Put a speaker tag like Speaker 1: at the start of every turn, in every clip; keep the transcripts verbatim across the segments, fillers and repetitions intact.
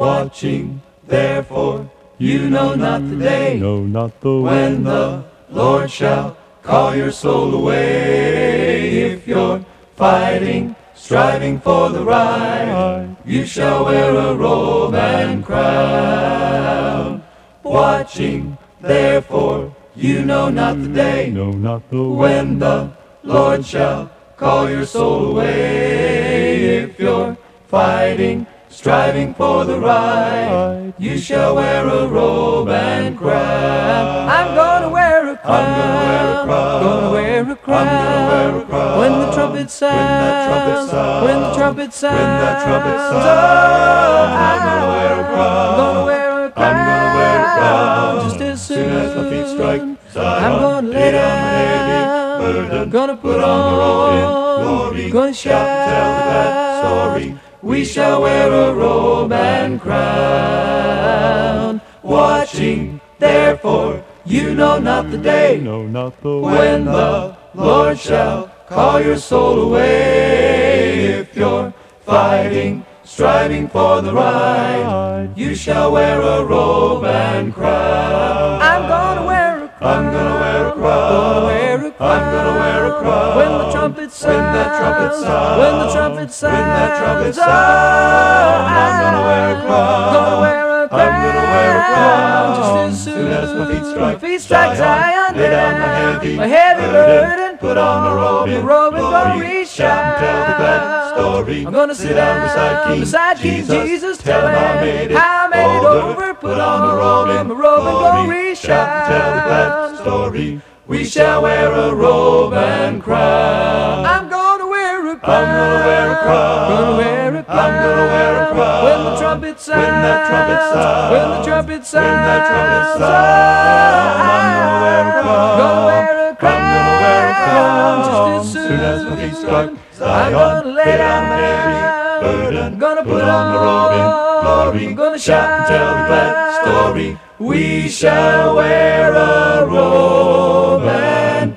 Speaker 1: watching, therefore you know not the day,
Speaker 2: no, not the
Speaker 1: when the Lord shall call your soul away. If you're fighting, striving for the right, you shall wear a robe and crown. Watching, therefore you know not the day,
Speaker 2: no, not the
Speaker 1: when the Lord shall call your soul away. If you're fighting, striving for the right, you shall wear a robe and crown. I'm gonna wear a crown. I'm gonna wear a crown. Gonna wear a crown. I'm gonna wear a crown. When the trumpet sounds. When the trumpet sounds. When the trumpet sounds. Oh, I'm gonna wear a crown. Gonna wear a crown. I'm gonna wear a crown. Just as soon as my feet strike Zion, I'm gonna lay down my heavy burden. Gonna put on the robe in glory. Gonna shout, tell the glad story. We shall wear a robe and crown. Watching, therefore, you know not the day,
Speaker 2: no, not the
Speaker 1: when the Lord shall call your soul away. If you're fighting, striving for the right, you shall wear a robe and crown. I'm gonna wear a crown. I'm gonna wear a crown. Gonna wear a crown. I'm gonna wear a crown. When the trumpet sounds. When the trumpet sounds. When the trumpet sounds. When the trumpet sounds. I'm gonna wear a crown. Gonna wear a crown. I'm gonna wear a crown. Just as soon as my feet strike. My feet strike Zion. Lay down my heavy, my heavy burden. Put on the robe in glory. Shout and tell the glad story. I'm gonna sit down beside King beside King Jesus. Tell him how I made it, how I made it over. Put on the robe in my robe and glory. Shout and tell the glad story. We shall wear a robe and crown. I'm gonna wear a crown. I'm gonna wear a crown. Gonna wear a crown. I'm gonna wear a crown. When the trumpet sounds. When that trumpet sounds. When the trumpet sounds. When that trumpet sounds. I'm gonna wear a crown. Gonna wear a crown. I'm gonna wear a crown. Just as soon as my feet strike Zion, I'm gonna lay down my heavy burden. Gonna put on the robe in glory. I'm gonna shout and tell the glad story. We shall wear a robe and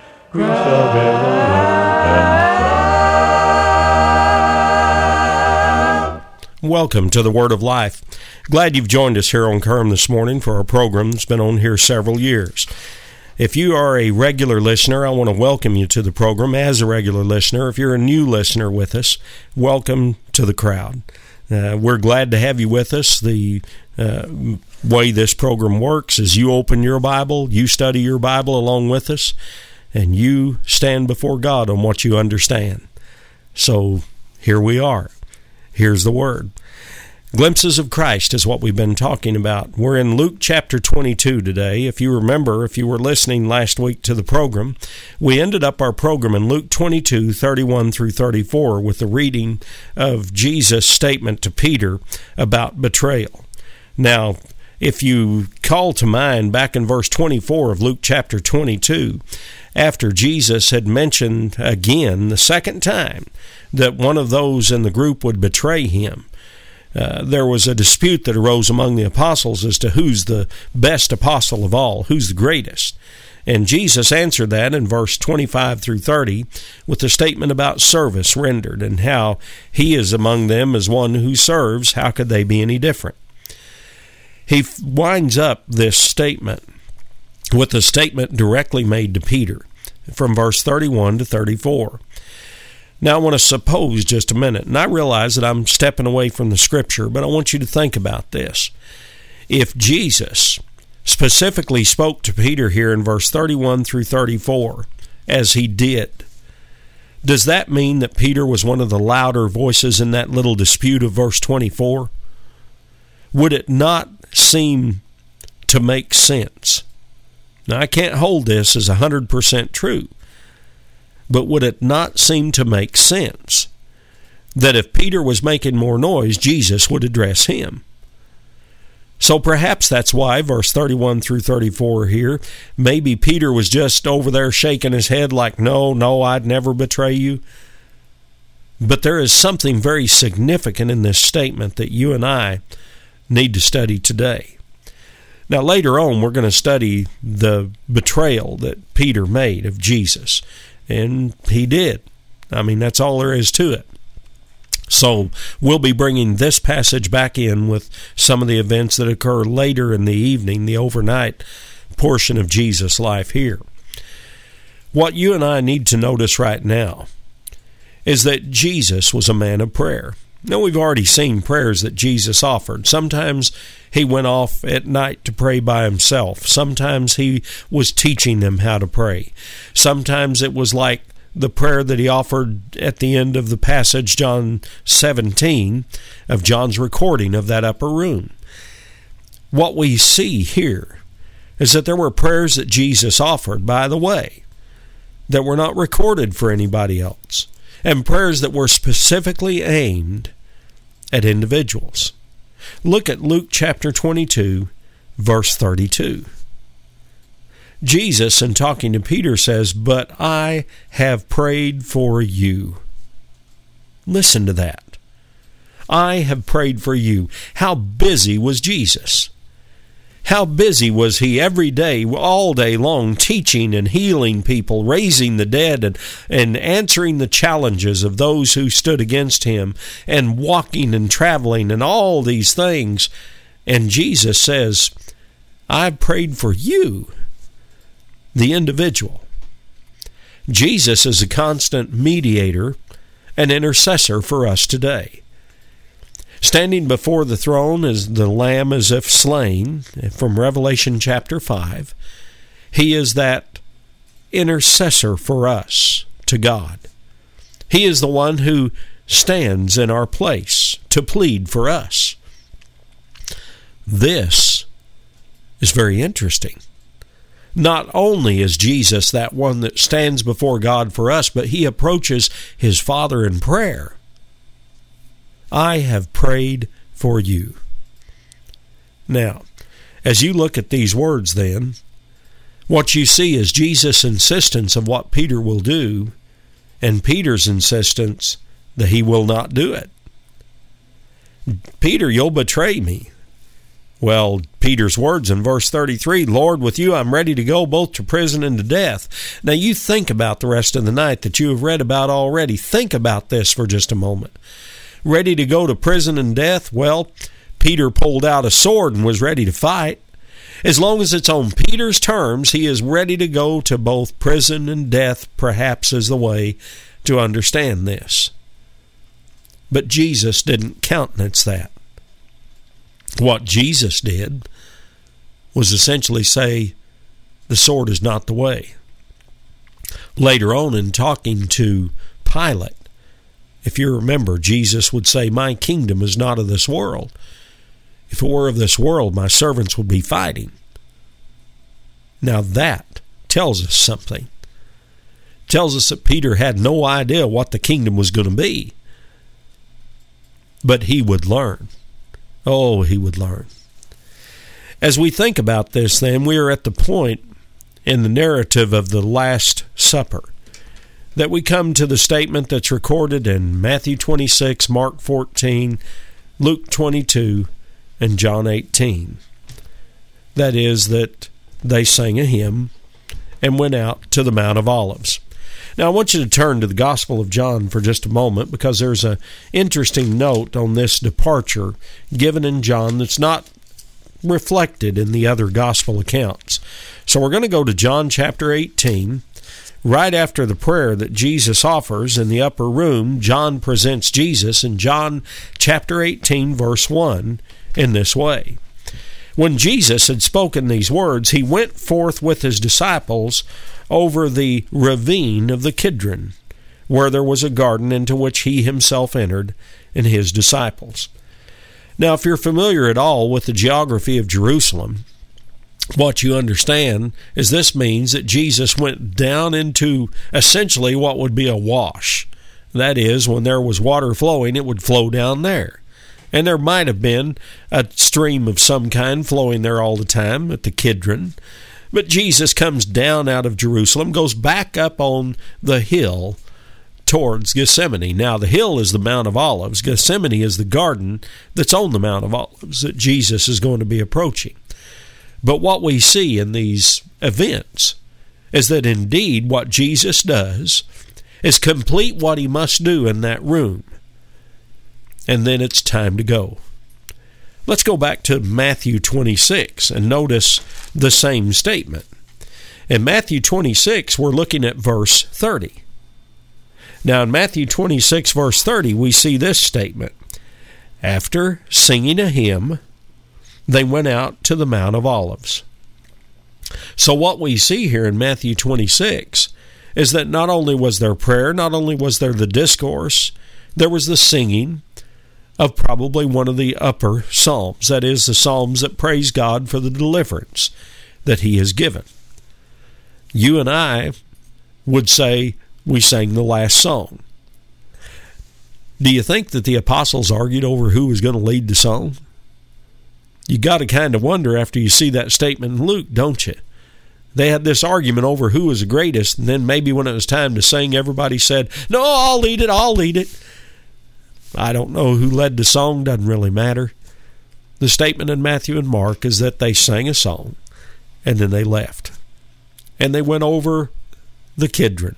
Speaker 1: crown.
Speaker 3: Welcome to the Word of Life. Glad you've joined us here on Kerm this morning for our program that's been on here several years. If you are a regular listener, I want to welcome you to the program as a regular listener. If you're a new listener with us, welcome to the crowd. Uh, we're glad to have you with us. The uh, way this program works is you open your Bible, you study your Bible along with us, and you stand before God on what you understand. So here we are. Here's the Word. Glimpses of Christ is what we've been talking about. We're in Luke chapter twenty-two today. If you remember, if you were listening last week to the program, we ended up our program in Luke twenty-two, thirty-one through thirty-four with the reading of Jesus' statement to Peter about betrayal. Now, if you call to mind back in verse twenty-four of Luke chapter twenty-two, after Jesus had mentioned again the second time that one of those in the group would betray him, Uh, there was a dispute that arose among the apostles as to who's the best apostle of all, who's the greatest. And Jesus answered that in verse twenty-five through thirty with a statement about service rendered and how he is among them as one who serves. How could they be any different? He winds up this statement with a statement directly made to Peter from verse thirty-one to thirty-four. Now, I want to suppose just a minute, and I realize that I'm stepping away from the Scripture, but I want you to think about this. If Jesus specifically spoke to Peter here in verse thirty-one through thirty-four, as he did, does that mean that Peter was one of the louder voices in that little dispute of verse twenty-four? Would it not seem to make sense? Now, I can't hold this as one hundred percent true, but would it not seem to make sense that if Peter was making more noise, Jesus would address him? So perhaps that's why verse thirty-one through thirty-four here, maybe Peter was just over there shaking his head like, no, no, I'd never betray you. But there is something very significant in this statement that you and I need to study today. Now, later on, we're going to study the betrayal that Peter made of Jesus. And he did. I mean, that's all there is to it. So we'll be bringing this passage back in with some of the events that occur later in the evening, the overnight portion of Jesus' life here. What you and I need to notice right now is that Jesus was a man of prayer. Now, we've already seen prayers that Jesus offered. Sometimes he went off at night to pray by himself. Sometimes he was teaching them how to pray. Sometimes it was like the prayer that he offered at the end of the passage, John seventeen, of John's recording of that upper room. What we see here is that there were prayers that Jesus offered, by the way, that were not recorded for anybody else, and prayers that were specifically aimed at individuals. Look at Luke chapter twenty-two, verse thirty-two. Jesus, in talking to Peter, says, "But I have prayed for you." Listen to that. I have prayed for you. How busy was Jesus? How busy was he every day, all day long, teaching and healing people, raising the dead, and, and answering the challenges of those who stood against him, and walking and traveling and all these things. And Jesus says, "I've prayed for you," the individual. Jesus is a constant mediator and intercessor for us today. Standing before the throne as the Lamb as if slain, from Revelation chapter five, he is that intercessor for us to God. He is the one who stands in our place to plead for us. This is very interesting. Not only is Jesus that one that stands before God for us, but he approaches his Father in prayer. I have prayed for you. Now, as you look at these words then, what you see is Jesus' insistence of what Peter will do, and Peter's insistence that he will not do it. "Peter, you'll betray me." Well, Peter's words in verse thirty-three, "Lord, with you I'm ready to go both to prison and to death." Now you think about the rest of the night that you have read about already. Think about this for just a moment. Ready to go to prison and death? Well, Peter pulled out a sword and was ready to fight. As long as it's on Peter's terms, he is ready to go to both prison and death, perhaps is the way to understand this. But Jesus didn't countenance that. What Jesus did was essentially say, the sword is not the way. Later on, in talking to Pilate, if you remember, Jesus would say, "My kingdom is not of this world. If it were of this world, my servants would be fighting." Now that tells us something. It tells us that Peter had no idea what the kingdom was going to be. But he would learn. Oh, he would learn. As we think about this, then, we are at the point in the narrative of the Last Supper that we come to the statement that's recorded in Matthew twenty-six, Mark fourteen, Luke twenty-two, and John eighteen. That is, that they sang a hymn and went out to the Mount of Olives. Now, I want you to turn to the Gospel of John for just a moment, because there's an interesting note on this departure given in John that's not reflected in the other Gospel accounts. So we're going to go to John chapter eighteen. Right after the prayer that Jesus offers in the upper room, John presents Jesus in John chapter eighteen, verse one, in this way. "When Jesus had spoken these words, he went forth with his disciples over the ravine of the Kidron, where there was a garden into which he himself entered, and his disciples." Now, if you're familiar at all with the geography of Jerusalem, what you understand is this means that Jesus went down into essentially what would be a wash. That is, when there was water flowing, it would flow down there. And there might have been a stream of some kind flowing there all the time at the Kidron. But Jesus comes down out of Jerusalem, goes back up on the hill towards Gethsemane. Now, the hill is the Mount of Olives. Gethsemane is the garden that's on the Mount of Olives that Jesus is going to be approaching. But what we see in these events is that indeed what Jesus does is complete what he must do in that room. and then it's time to go. Let's go back to Matthew twenty-six and notice the same statement. In Matthew twenty-six, we're looking at verse thirty. Now, in Matthew twenty-six, verse thirty, we see this statement. After singing a hymn, they went out to the Mount of Olives. So what we see here in Matthew twenty-six is that not only was there prayer, not only was there the discourse, there was the singing of probably one of the upper psalms, that is, the psalms that praise God for the deliverance that He has given. You and I would say we sang the last song. Do you think that the apostles argued over who was going to lead the song? You got to kind of wonder after you see that statement in Luke, don't you? They had this argument over who was the greatest, and then maybe when it was time to sing, everybody said, no, I'll lead it, I'll lead it. I don't know who led the song, doesn't really matter. The statement in Matthew and Mark is that they sang a song, and then they left. And they went over the Kidron,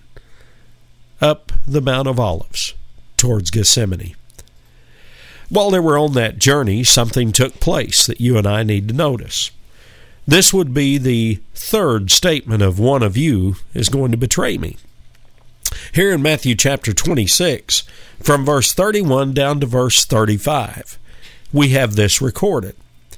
Speaker 3: up the Mount of Olives, towards Gethsemane. While they were on that journey, something took place that you and I need to notice. This would be the third statement of one of you is going to betray me. Here in Matthew chapter twenty-six, from verse thirty-one down to verse thirty-five, we have this recorded.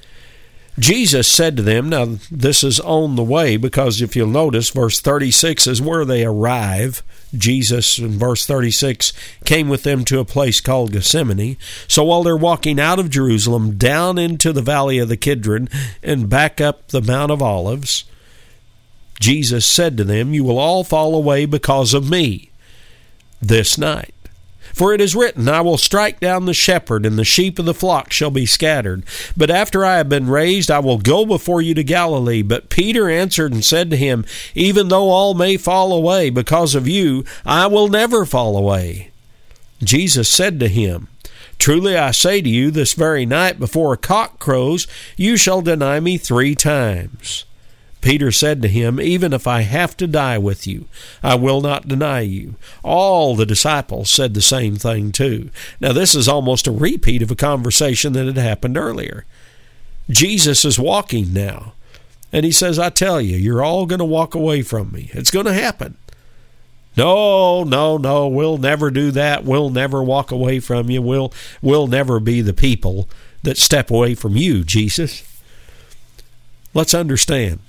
Speaker 3: Jesus said to them, now this is on the way, because if you'll notice, verse thirty-six is where they arrive. Jesus, in verse thirty-six, came with them to a place called Gethsemane. So while they're walking out of Jerusalem, down into the valley of the Kidron, and back up the Mount of Olives, Jesus said to them, you will all fall away because of me this night. For it is written, I will strike down the shepherd, and the sheep of the flock shall be scattered. But after I have been raised, I will go before you to Galilee. But Peter answered and said to him, even though all may fall away because of you, I will never fall away. Jesus said to him, truly I say to you, this very night before a cock crows, you shall deny me three times. Peter said to him, even if I have to die with you, I will not deny you. All the disciples said the same thing too. Now this is almost a repeat of a conversation that had happened earlier. Jesus is walking now, and he says, I tell you, you're all going to walk away from me. It's going to happen. No, no, no, we'll never do that. We'll never walk away from you. We'll, we'll never be the people that step away from you, Jesus. Let's understand.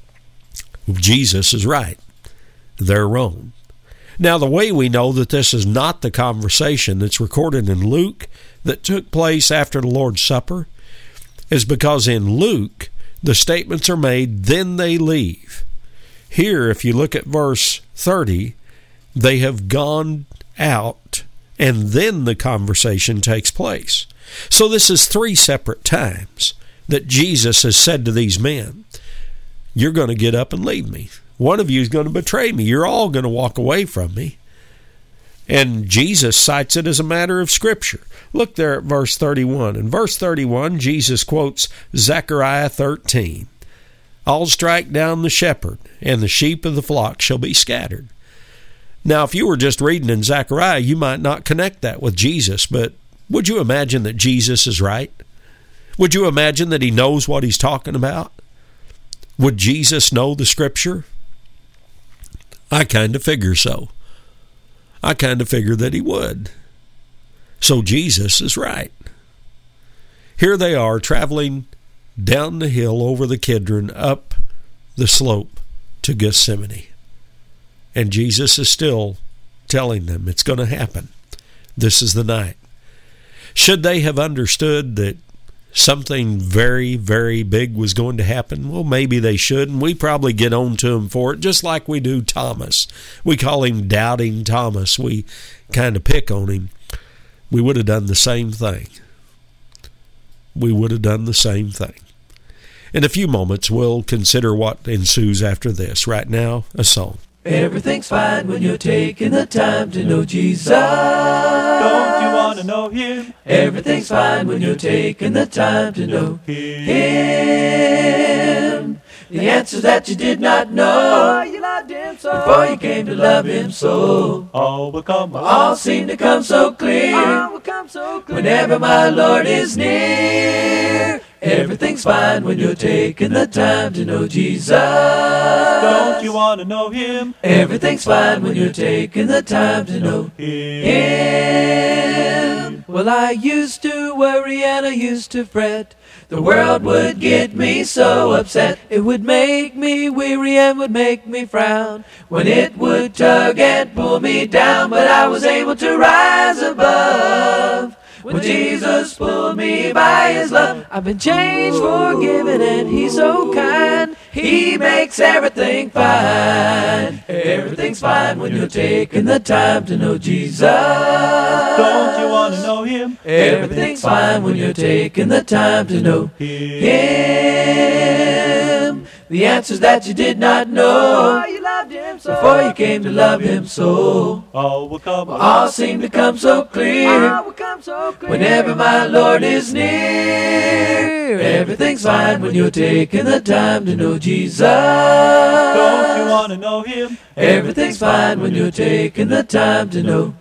Speaker 3: Jesus is right. They're wrong. Now, the way we know that this is not the conversation that's recorded in Luke that took place after the Lord's Supper is because in Luke, the statements are made, then they leave. Here, if you look at verse thirty, they have gone out, and then the conversation takes place. So this is three separate times that Jesus has said to these men, you're going to get up and leave me. One of you is going to betray me. You're all going to walk away from me. And Jesus cites it as a matter of Scripture. Look there at verse thirty-one. In verse thirty-one, Jesus quotes Zechariah thirteen. I'll strike down the shepherd, and the sheep of the flock shall be scattered. Now, if you were just reading in Zechariah, you might not connect that with Jesus, but would you imagine that Jesus is right? Would you imagine that he knows what he's talking about? Would Jesus know the Scripture? I kind of figure so. I kind of figure that he would. So Jesus is right. Here they are traveling down the hill over the Kidron, up the slope to Gethsemane. And Jesus is still telling them it's going to happen. This is the night. Should they have understood that something very, very big was going to happen? Well, maybe they should, and we probably get on to him for it, just like we do Thomas. We call him Doubting Thomas. We kind of pick on him. We would have done the same thing. We would have done the same thing. In a few moments, we'll consider what ensues after this. Right now, a song.
Speaker 1: Everything's fine when you're taking the time to know Jesus. Don't you want to know Him? Everything's fine when you're taking the time to know Him. The answer that you did not know. Oh, you loved Him so. Before you came to love him so.
Speaker 2: All will come.
Speaker 1: All seem to come so clear.
Speaker 2: All will come so clear.
Speaker 1: Whenever my Lord is near. Everything's fine when you're taking the time to know Jesus.
Speaker 2: Don't you want to know him?
Speaker 1: Everything's fine when you're taking the time to know him. Well, I used to worry and I used to fret. The world would get me so upset. It would make me weary and would make me frown. When it would tug and pull me down. But I was able to rise above. When Jesus pulled me by his love. I've been changed, forgiven, and he's so kind. He makes everything fine. Everything's fine when you're taking the time to know Jesus.
Speaker 2: Don't you want to know him?
Speaker 1: Everything's fine when you're taking the time to know him. The answers that you did not know.
Speaker 2: You loved him so.
Speaker 1: Before you came to love him so.
Speaker 2: All will come.
Speaker 1: All seem to come so clear.
Speaker 2: All will come so clear.
Speaker 1: Whenever my Lord is near. Everything's fine when you're taking the time to know Jesus.
Speaker 2: Don't you want to know him?
Speaker 1: Everything's fine when you're taking the time to know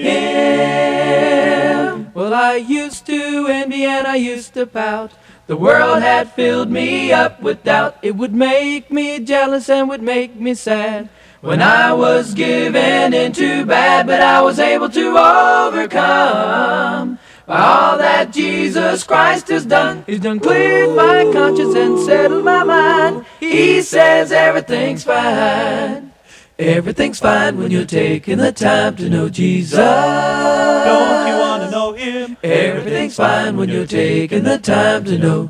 Speaker 1: him. Well, I used to envy and I used to pout. The world had filled me up with doubt. It would make me jealous and would make me sad. When I was given into bad, but I was able to overcome. By all that Jesus Christ has done, he's done cleared my conscience and settled my mind. He says everything's fine. Everything's fine when you're taking the time to know Jesus.
Speaker 2: Don't you want to know him?
Speaker 1: Everything's fine when you're taking the time to know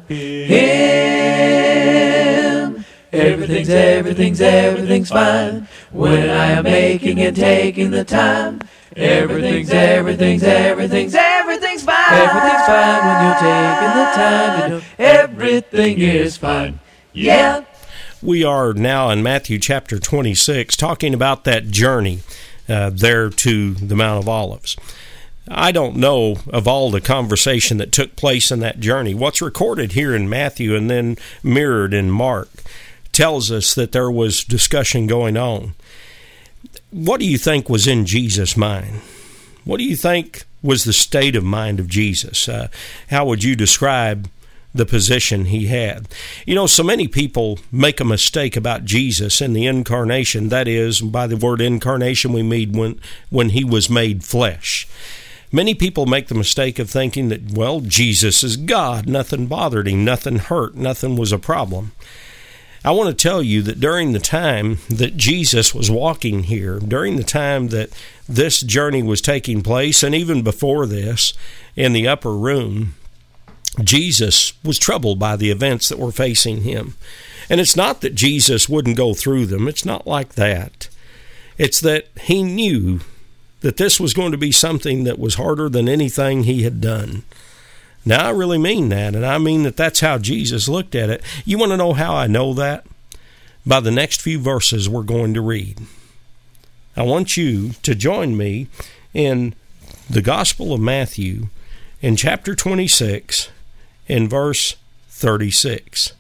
Speaker 1: him. Everything's, everything's, everything's fine when I am making and taking the time. Everything's, everything's, everything's, everything's fine. Everything's fine when you're taking the time to know everything is fine. Yeah.
Speaker 3: We are now in Matthew chapter twenty-six, talking about that journey uh, there to the Mount of Olives. I don't know of all the conversation that took place in that journey. What's recorded here in Matthew and then mirrored in Mark tells us that there was discussion going on. What do you think was in Jesus' mind? What do you think was the state of mind of Jesus? Uh, how would you describe the position he had? You know, so many people make a mistake about Jesus and the incarnation. That is, by the word incarnation, we mean when, when he was made flesh. Many people make the mistake of thinking that, well, Jesus is God. Nothing bothered him. Nothing hurt. Nothing was a problem. I want to tell you that during the time that Jesus was walking here, during the time that this journey was taking place, and even before this, in the upper room, Jesus was troubled by the events that were facing him. And it's not that Jesus wouldn't go through them. It's not like that. It's that he knew that this was going to be something that was harder than anything he had done. Now, I really mean that, and I mean that that's how Jesus looked at it. You want to know how I know that? By the next few verses we're going to read. I want you to join me in the Gospel of Matthew in chapter twenty-six, in verse thirty-six.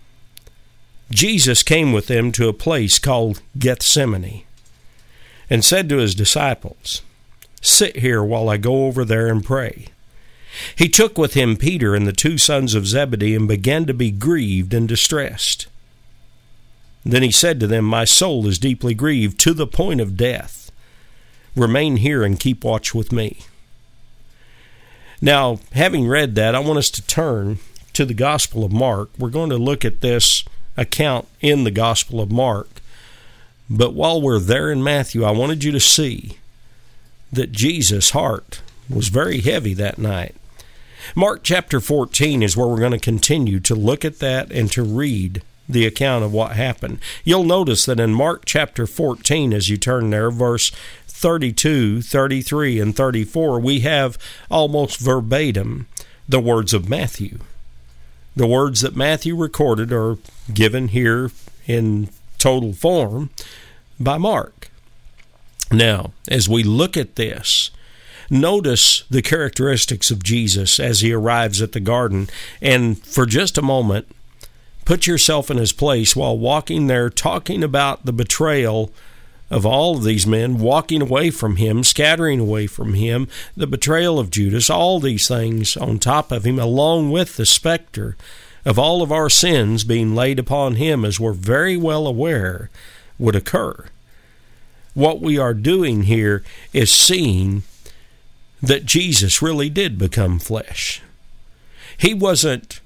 Speaker 3: Jesus came with them to a place called Gethsemane, and said to his disciples, "Sit here while I go over there and pray." He took with him Peter and the two sons of Zebedee and began to be grieved and distressed. Then he said to them, "My soul is deeply grieved to the point of death. Remain here and keep watch with me." Now, having read that, I want us to turn to the Gospel of Mark. We're going to look at this account in the Gospel of Mark. But while we're there in Matthew, I wanted you to see that Jesus' heart was very heavy that night. Mark chapter fourteen is where we're going to continue to look at that and to read the account of what happened. You'll notice that in Mark chapter fourteen, as you turn there, verse thirty-two, thirty-three, and thirty-four, we have almost verbatim the words of Matthew. The words that Matthew recorded are given here in total form by Mark. Now, as we look at this, notice the characteristics of Jesus as he arrives at the garden, and for just a moment, put yourself in his place while walking there talking about the betrayal of all of these men walking away from him, scattering away from him, the betrayal of Judas, all these things on top of him, along with the specter of all of our sins being laid upon him, as we're very well aware would occur. What we are doing here is seeing that Jesus really did become flesh. He wasn't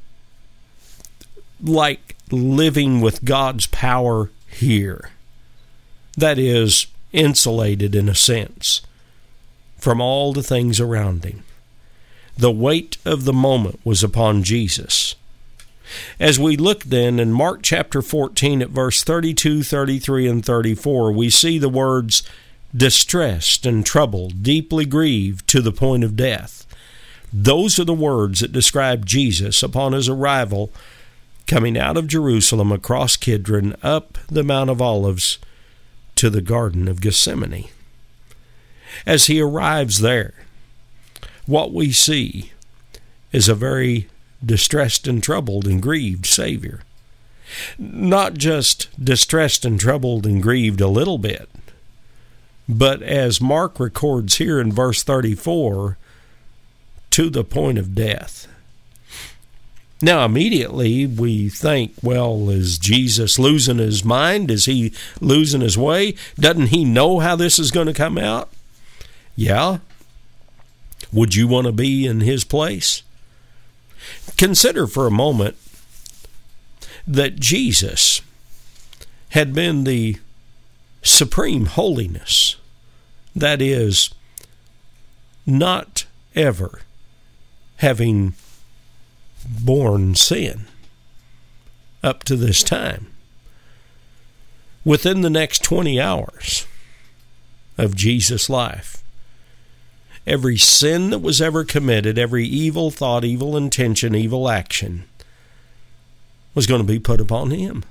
Speaker 3: like living with God's power here. That is, insulated in a sense from all the things around him. The weight of the moment was upon Jesus. As we look then in Mark chapter fourteen at verse thirty-two, thirty-three, and thirty-four, we see the words, distressed and troubled, deeply grieved to the point of death. Those are the words that describe Jesus upon his arrival, coming out of Jerusalem across Kidron, up the Mount of Olives, to the Garden of Gethsemane. As he arrives there, what we see is a very distressed and troubled and grieved Savior. Not just distressed and troubled and grieved a little bit, but as Mark records here in verse thirty-four, to the point of death. Now, immediately we think, well, is Jesus losing his mind? Is he losing his way? Doesn't he know how this is going to come out? Yeah. Would you want to be in his place? Consider for a moment that Jesus had been the supreme holiness. That is, not ever having borne sin up to this time. Within the next twenty hours of Jesus' life, every sin that was ever committed, every evil thought, evil intention, evil action was going to be put upon him.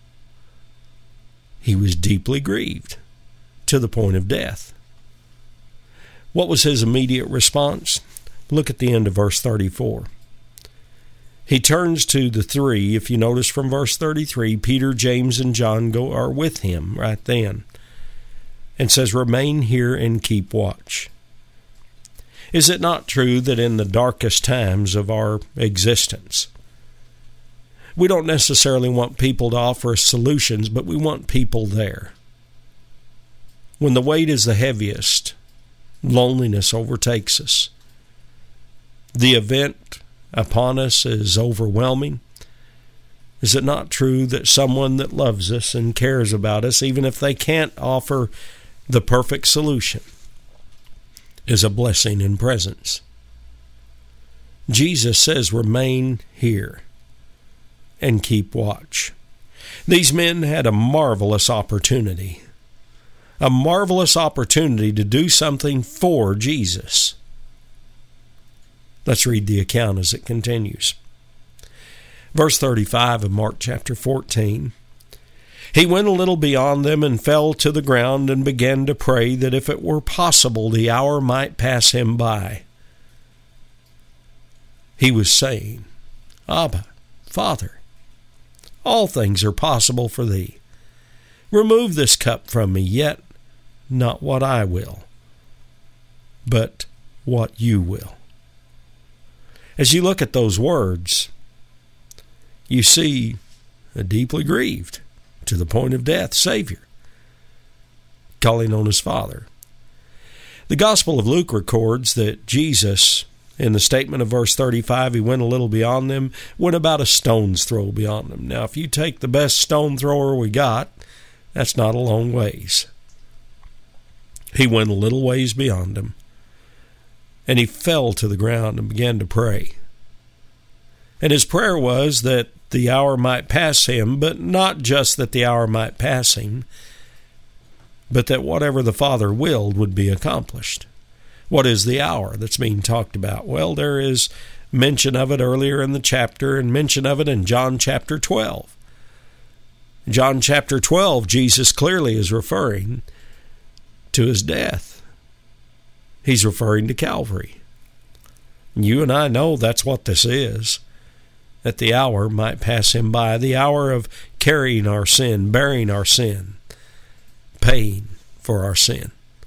Speaker 3: He was deeply grieved to the point of death. What was his immediate response? Look at the end of verse thirty-four. He turns to the three. If you notice from verse thirty-three, Peter, James, and John go are with him right then, and says, remain here and keep watch. Is it not true that in the darkest times of our existence, we don't necessarily want people to offer us solutions, but we want people there? When the weight is the heaviest, loneliness overtakes us. The event upon us is overwhelming. Is it not true that someone that loves us and cares about us, even if they can't offer the perfect solution, is a blessing in presence? Jesus says, remain here and keep watch. These men had a marvelous opportunity, a marvelous opportunity to do something for Jesus. Let's read the account as it continues. Verse thirty-five of Mark chapter fourteen. He went a little beyond them and fell to the ground and began to pray that if it were possible the hour might pass him by. He was saying, Abba, Father, all things are possible for thee. Remove this cup from me, yet not what I will, but what you will. As you look at those words, you see a deeply grieved, to the point of death, Savior, calling on his Father. The Gospel of Luke records that Jesus, in the statement of verse thirty-five, he went a little beyond them, went about a stone's throw beyond them. Now, if you take the best stone thrower we got, that's not a long ways. He went a little ways beyond them, and he fell to the ground and began to pray. And his prayer was that the hour might pass him, but not just that the hour might pass him, but that whatever the Father willed would be accomplished. What is the hour that's being talked about? Well, there is mention of it earlier in the chapter and mention of it in John chapter twelve. John chapter twelve, Jesus clearly is referring to his death. He's referring to Calvary. You and I know that's what this is, that the hour might pass him by, the hour of carrying our sin, bearing our sin, paying for our sin.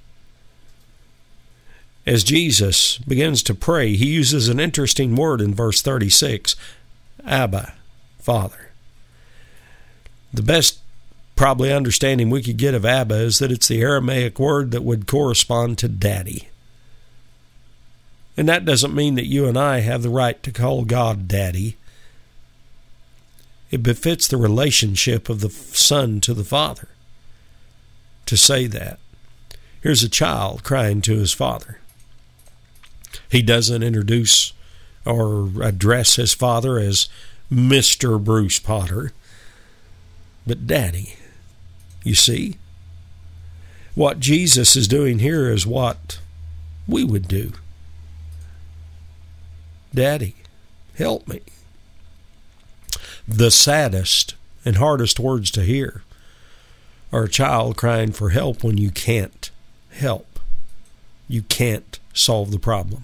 Speaker 3: As Jesus begins to pray, he uses an interesting word in verse thirty-six, Abba, Father. The best probably understanding we could get of Abba is that it's the Aramaic word that would correspond to daddy. And that doesn't mean that you and I have the right to call God daddy. It befits the relationship of the son to the father to say that. Here's a child crying to his father. He doesn't introduce or address his father as Mister Bruce Potter, but Daddy. You see? What Jesus is doing here is what we would do. Daddy, help me. The saddest and hardest words to hear are a child crying for help when you can't help. You can't solve the problem.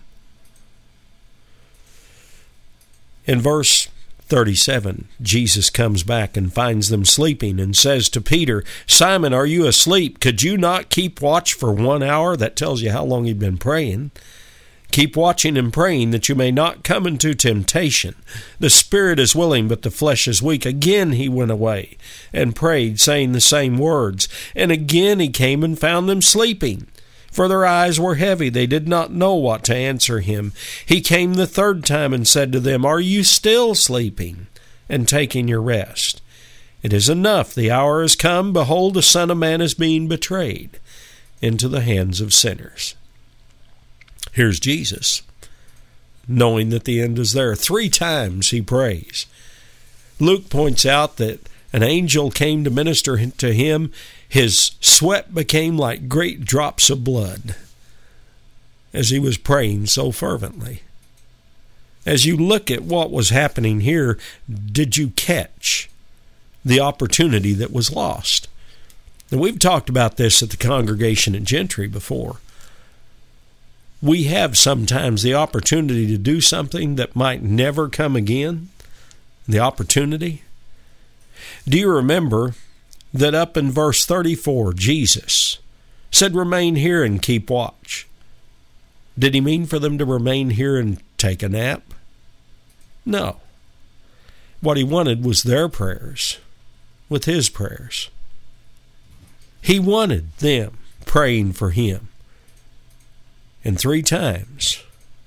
Speaker 3: In verse thirty-seven, Jesus comes back and finds them sleeping and says to Peter, Simon, are you asleep? Could you not keep watch for one hour? That tells you how long he'd been praying. Keep watching and praying that you may not come into temptation. The spirit is willing, but the flesh is weak. Again he went away and prayed, saying the same words. And again he came and found them sleeping, for their eyes were heavy. They did not know what to answer him. He came the third time and said to them, Are you still sleeping and taking your rest? It is enough. The hour has come. Behold, the Son of Man is being betrayed into the hands of sinners. Here's Jesus, knowing that the end is there. Three times he prays. Luke points out that an angel came to minister to him. His sweat became like great drops of blood as he was praying so fervently. As you look at what was happening here, did you catch the opportunity that was lost? And we've talked about this at the congregation at Gentry before. We have sometimes the opportunity to do something that might never come again. The opportunity. Do you remember that up in verse thirty-four, Jesus said, Remain here and keep watch? Did he mean for them to remain here and take a nap? No. What he wanted was their prayers with his prayers. He wanted them praying for him. And three times,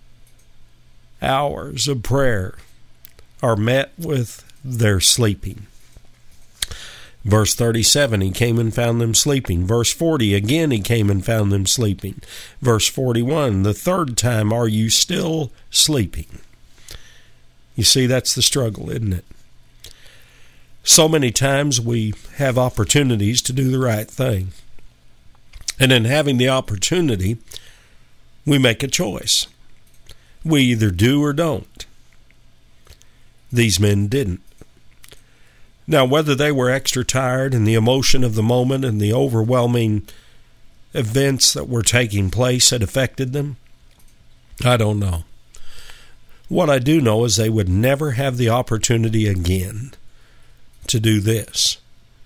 Speaker 3: hours of prayer are met with their sleeping. Verse thirty-seven, he came and found them sleeping. Verse forty, again he came and found them sleeping. Verse forty-one, the third time, are you still sleeping? You see, that's the struggle, isn't it? So many times we have opportunities to do the right thing. And in having the opportunity, we make a choice. We either do or don't. These men didn't. Now, whether they were extra tired and the emotion of the moment and the overwhelming events that were taking place had affected them, I don't know. What I do know is they would never have the opportunity again to do this.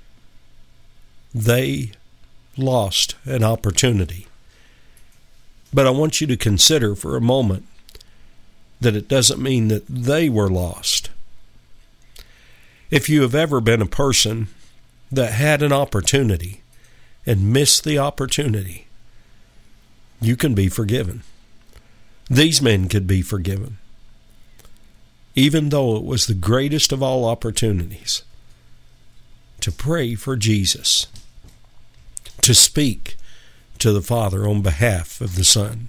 Speaker 3: They lost an opportunity. But I want you to consider for a moment that it doesn't mean that they were lost. If you have ever been a person that had an opportunity and missed the opportunity, you can be forgiven. These men could be forgiven, even though it was the greatest of all opportunities to pray for Jesus, to speak to the Father on behalf of the Son.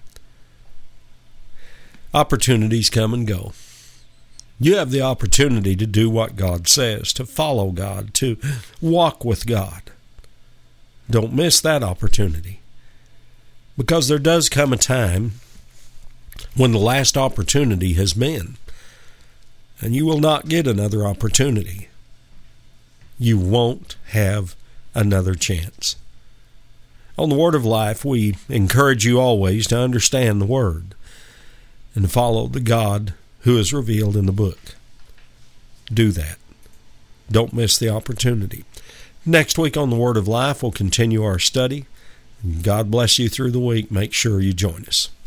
Speaker 3: Opportunities come and go. You have the opportunity to do what God says, to follow God, to walk with God. Don't miss that opportunity, because there does come a time when the last opportunity has been, and you will not get another opportunity. You won't have another chance. On the Word of Life, we encourage you always to understand the Word and to follow the God who is revealed in the book. Do that. Don't miss the opportunity. Next week on the Word of Life, we'll continue our study God bless you through the week. Make sure you join us.